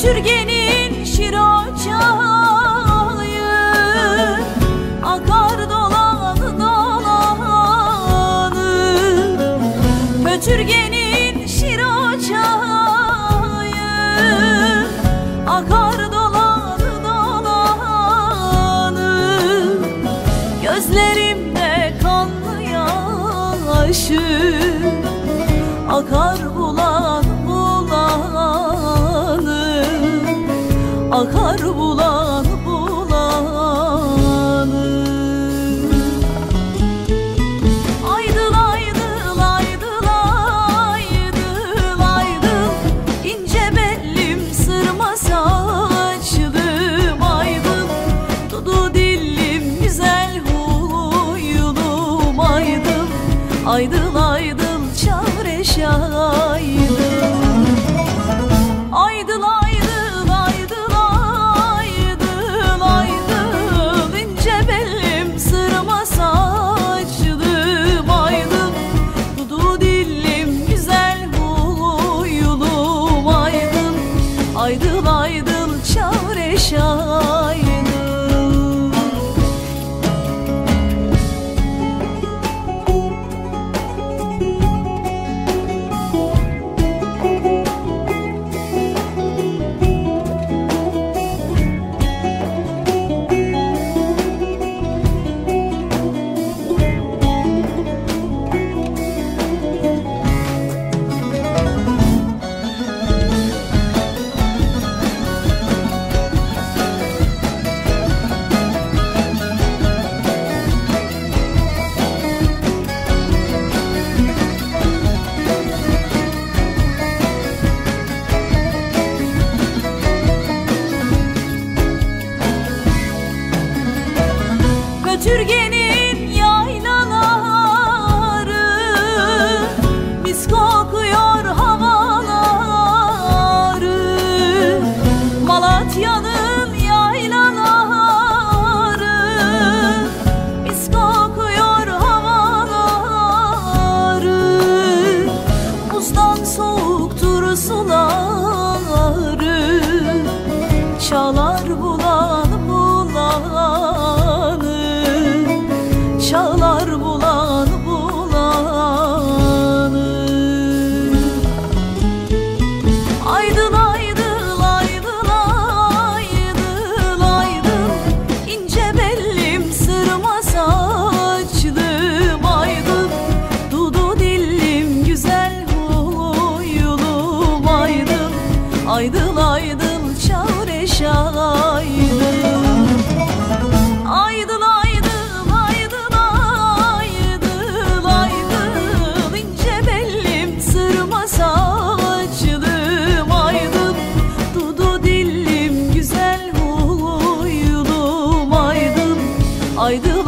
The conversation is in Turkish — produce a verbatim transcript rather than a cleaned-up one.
Götürgenin şiroçayı akar dolanı dolanı. Götürgenin şiroçayı akar dolanı dolanı. Gözlerimde kanlı yaşı akar bulan bulanı, akar bulan bulanı. Aydıl aydıl aydıl aydıl aydıl, ince bellim sırma saçlım aydıl. Dudu dillim güzel huyulum aydıl. Aydıl aydıl çavreşaydım. Aydıl aydıl aydıl aydıl aydıl, ince bellim sırma saçlım aydıl. Dudu dillim güzel huyulum aydıl. Aydıl aydıl çavreşaydım. Götürgenin yaylaları mis kokuyor havaları. Malatya'nın yaylaları mis kokuyor havaları. Buzdan soğuktur suları, çağlar bulan bulanı, çağlar bulan bulanı. Aydıl aydıl aydıl aydıl aydıl, ince bellim sırma saçlım aydıl. Dudu dillim güzel huyulum aydıl. Aydıl aydıl çavreşaydım. Aydıl aydıl aydıl aydıl aydıl, ince bellim sırma saçlım aydıl. Dudu dillim güzel huyulum aydıl. Aydıl